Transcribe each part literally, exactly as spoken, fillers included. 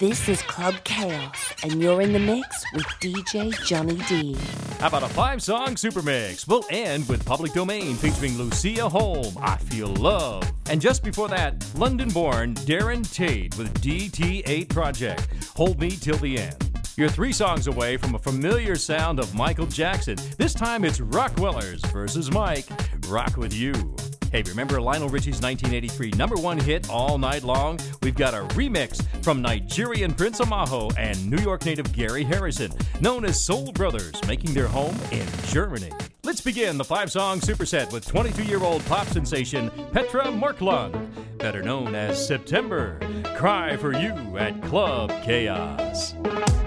This is Club Chaos, and you're in the mix with D J Johnny D. How about a five-song super mix? We'll end with Public Domain featuring Lucia Holm, I Feel Love. And just before that, London-born Darren Tate with D T eight Project, Hold Me Till the End. You're three songs away from a familiar sound of Michael Jackson. This time it's Rockwellers versus Mike, Rock With You. Hey, remember Lionel Richie's nineteen eighty-three number one hit All Night Long? We've got a remix from Nigerian Prince Amaho and New York native Gary Harrison, known as Soul Brothers, making their home in Germany. Let's begin the five-song superset with twenty-two-year-old pop sensation Petra Marklund, better known as September. Cry for You at Club Chaos.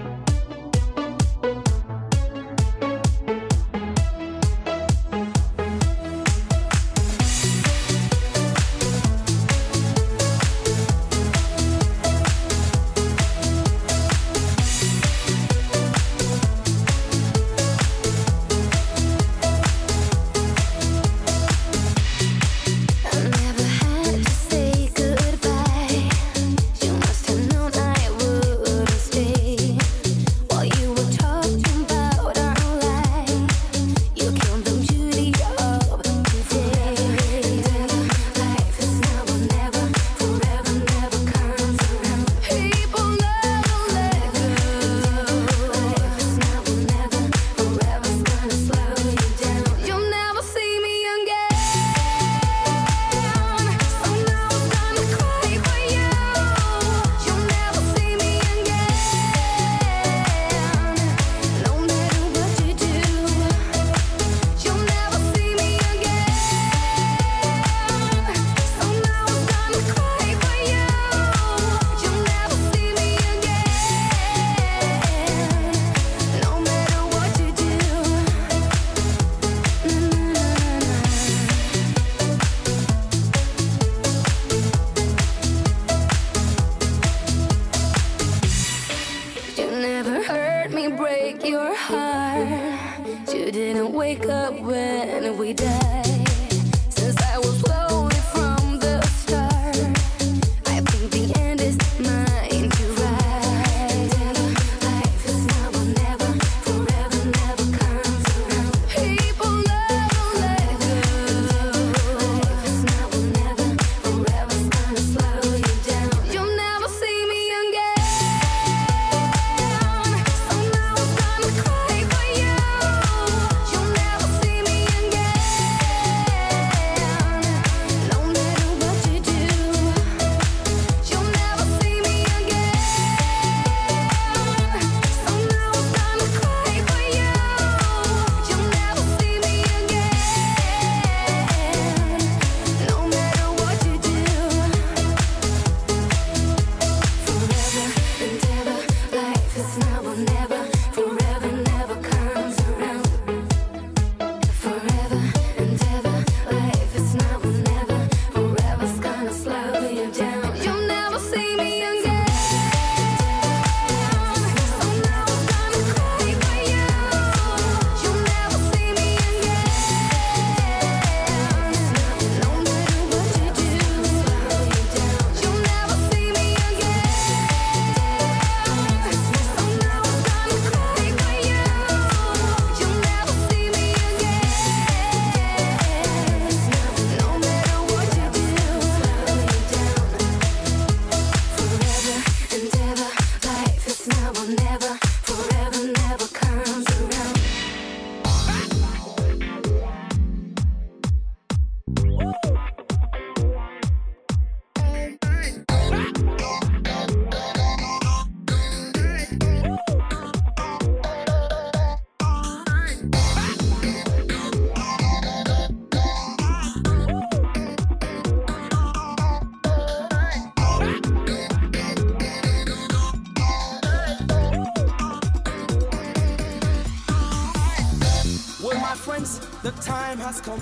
The time has come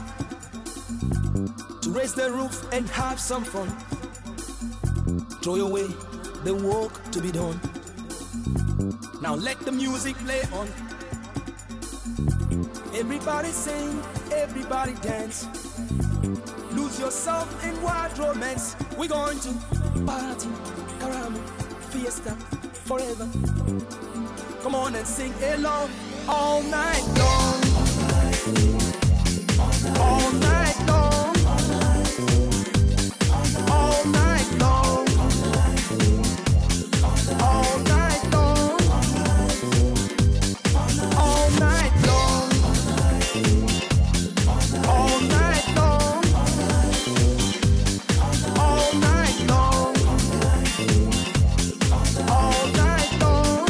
to raise the roof and have some fun. Throw away the work to be done. Now let the music play on. Everybody sing, everybody dance. Lose yourself in wild romance. We're going to party, caramba, fiesta, forever. Come on and sing along all night long. All night long. All night long. All night long. All night long. All night long. All night long. All night long.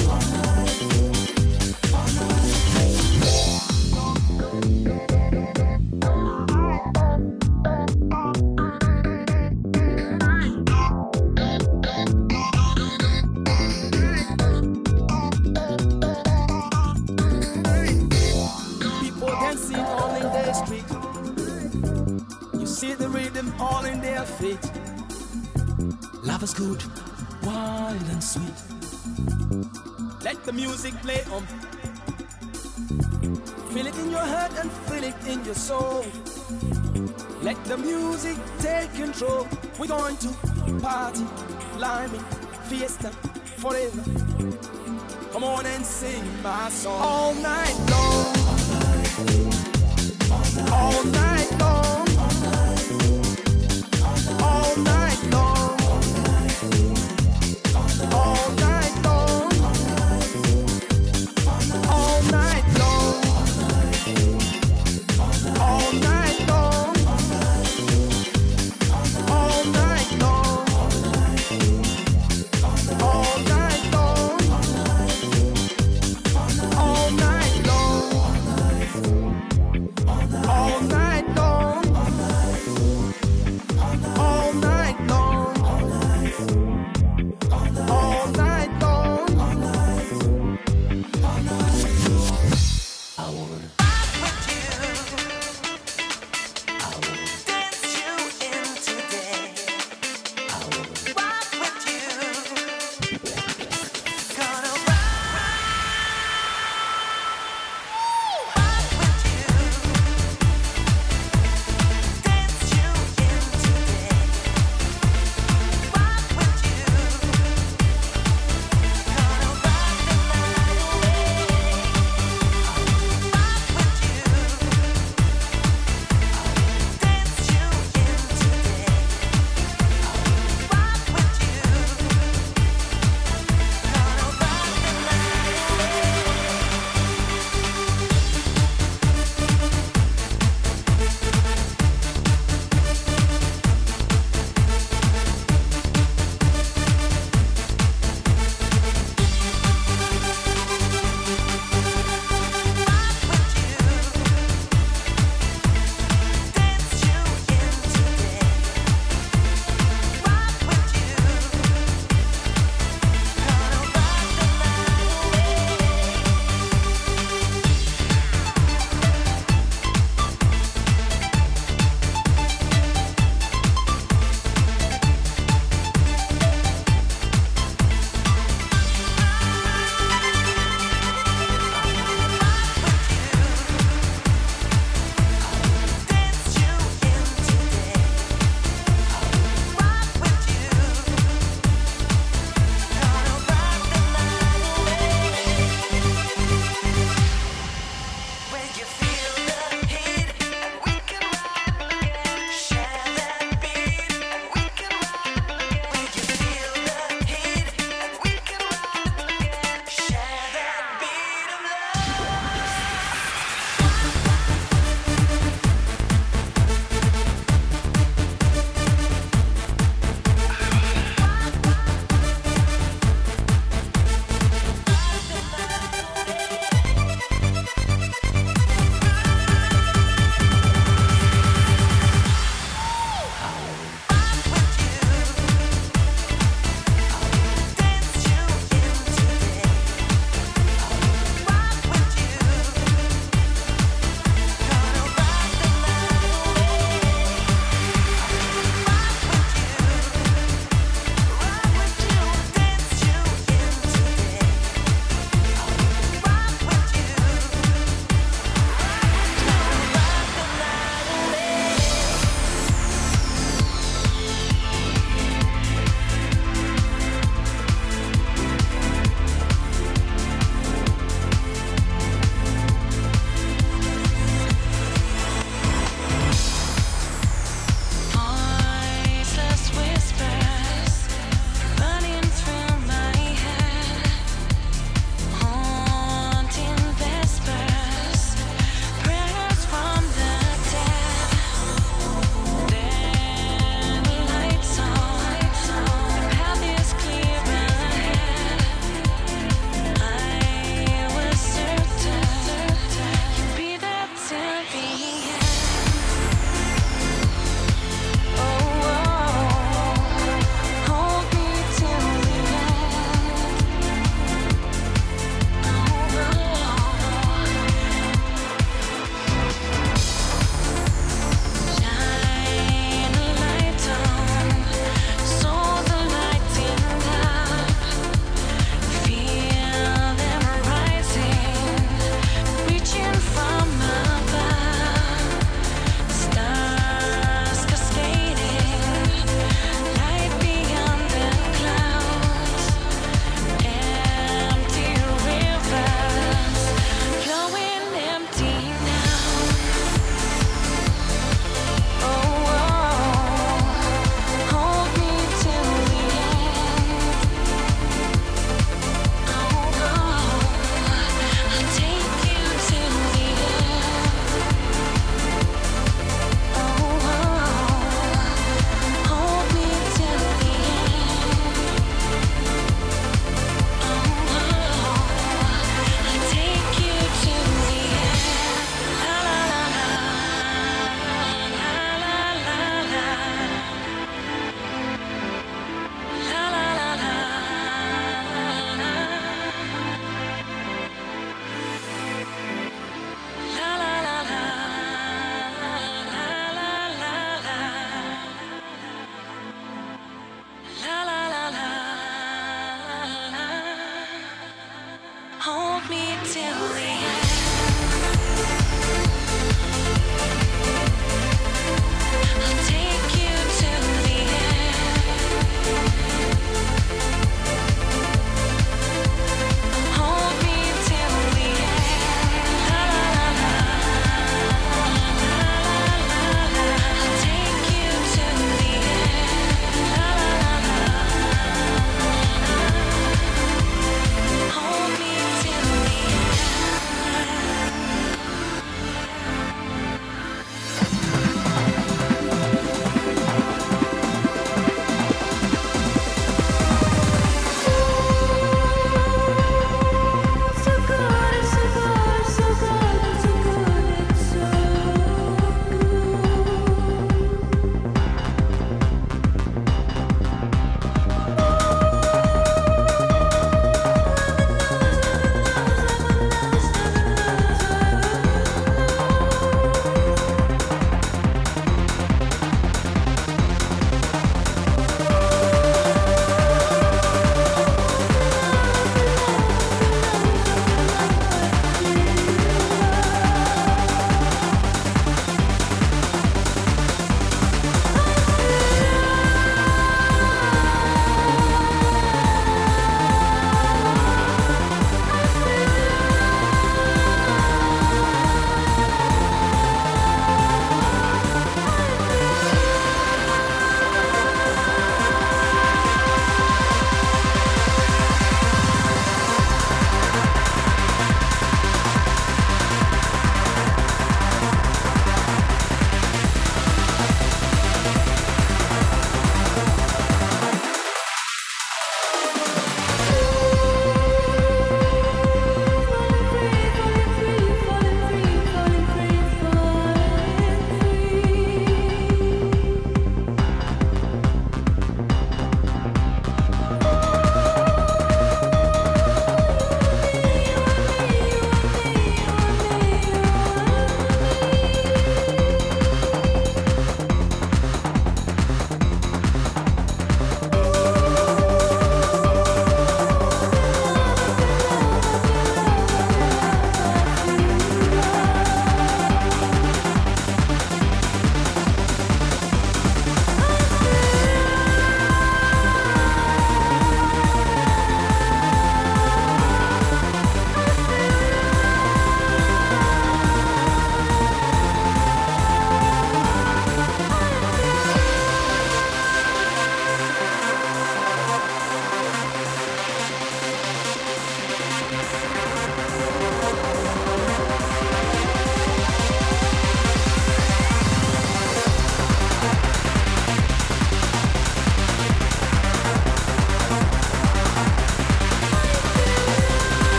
People dancing all in their street. You see the rhythm all in their feet. Love is good, wild and sweet. Let the music play on. Feel it in your heart and feel it in your soul. Let the music take control. We're going to party, limey, fiesta, forever. Come on and sing my song all night long. All night long. All night long. All night long. All night long. All night long. All night long. All night long. All night long. All night long.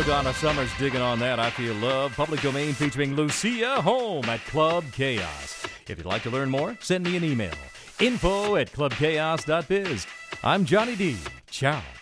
Donna Summers digging on that I Feel Love. Public Domain featuring Lucia Home at Club Chaos. If you'd like to learn more, send me an email. Info at club chaos dot biz. I'm Johnny D. Ciao.